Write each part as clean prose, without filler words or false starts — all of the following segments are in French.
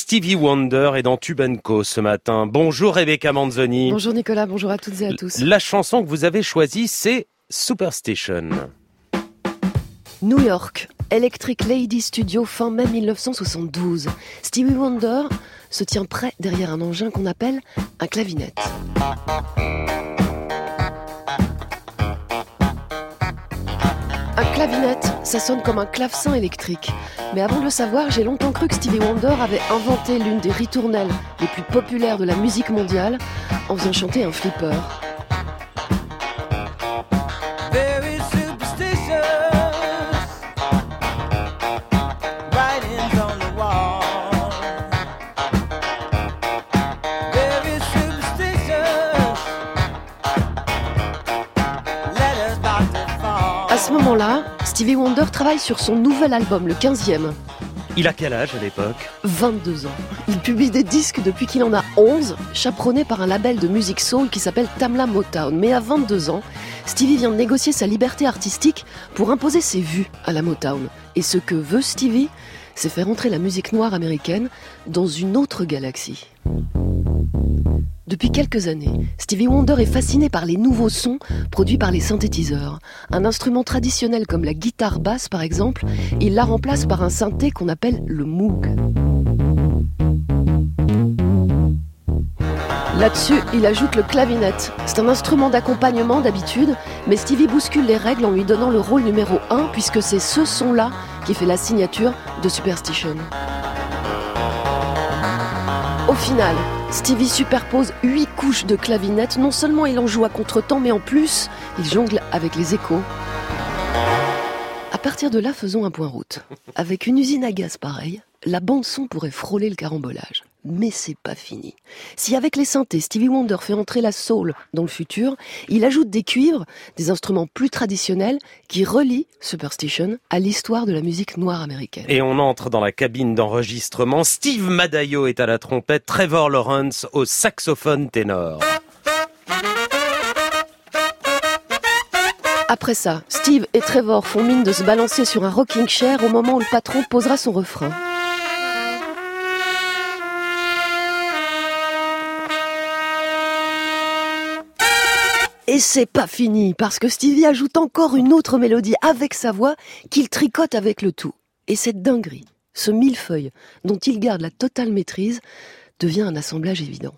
Stevie Wonder est dans Tube & Co ce matin. Bonjour Rebecca Manzoni. Bonjour Nicolas, bonjour à toutes et à tous. La chanson que vous avez choisie, c'est Superstition. New York, Electric Lady Studio, fin mai 1972. Stevie Wonder se tient prêt derrière un engin qu'on appelle un clavinette. Un clavinette, ça sonne comme un clavecin électrique. Mais avant de le savoir, j'ai longtemps cru que Stevie Wonder avait inventé l'une des ritournelles les plus populaires de la musique mondiale en faisant chanter un flipper. À ce moment-là, Stevie Wonder travaille sur son nouvel album, le 15e. Il a quel âge à l'époque ? 22 ans. Il publie des disques depuis qu'il en a 11, chaperonné par un label de musique soul qui s'appelle Tamla Motown. Mais à 22 ans, Stevie vient de négocier sa liberté artistique pour imposer ses vues à la Motown. Et ce que veut Stevie, c'est faire entrer la musique noire américaine dans une autre galaxie. Depuis quelques années, Stevie Wonder est fasciné par les nouveaux sons produits par les synthétiseurs. Un instrument traditionnel comme la guitare basse par exemple, il la remplace par un synthé qu'on appelle le Moog. Là-dessus, il ajoute le clavinette. C'est un instrument d'accompagnement d'habitude, mais Stevie bouscule les règles en lui donnant le rôle numéro 1 puisque c'est ce son-là qui fait la signature de Superstition. Au final, Stevie superpose 8 couches de clavinette. Non seulement il en joue à contretemps, mais en plus, il jongle avec les échos. À partir de là, faisons un point route. Avec une usine à gaz pareille, la bande-son pourrait frôler le carambolage. Mais c'est pas fini. Si avec les synthés, Stevie Wonder fait entrer la soul dans le futur, il ajoute des cuivres, des instruments plus traditionnels qui relient Superstition à l'histoire de la musique noire américaine. Et on entre dans la cabine d'enregistrement. Steve Madaio est à la trompette, Trevor Lawrence au saxophone ténor. Après ça, Steve et Trevor font mine de se balancer sur un rocking chair au moment où le patron posera son refrain. Et c'est pas fini, parce que Stevie ajoute encore une autre mélodie avec sa voix qu'il tricote avec le tout. Et cette dinguerie, ce millefeuille dont il garde la totale maîtrise, devient un assemblage évident.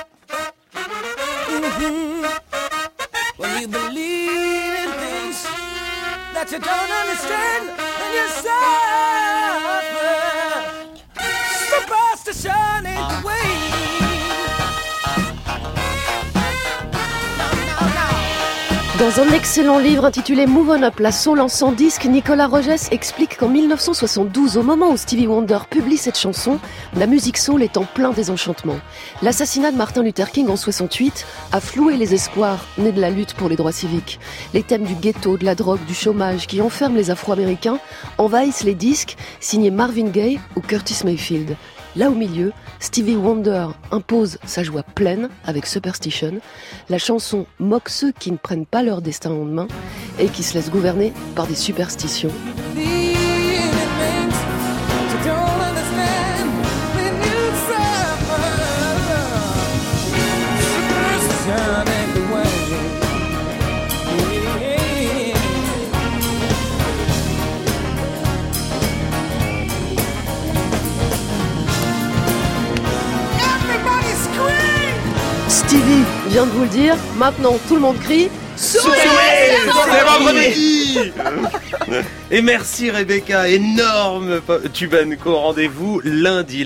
Dans un excellent livre intitulé Move On Up, la soul en 100 disques, Nicolas Rogès explique qu'en 1972, au moment où Stevie Wonder publie cette chanson, la musique soul est en plein désenchantement. L'assassinat de Martin Luther King en 68 a floué les espoirs nés de la lutte pour les droits civiques. Les thèmes du ghetto, de la drogue, du chômage qui enferment les Afro-Américains envahissent les disques signés Marvin Gaye ou Curtis Mayfield. Là au milieu, Stevie Wonder impose sa joie pleine avec Superstition. La chanson moque ceux qui ne prennent pas leur destin en main et qui se laissent gouverner par des superstitions. Stevie vient de vous le dire, maintenant tout le monde crie C'est vendredi. Et merci Rebecca, énorme Tube & Co, rendez-vous lundi.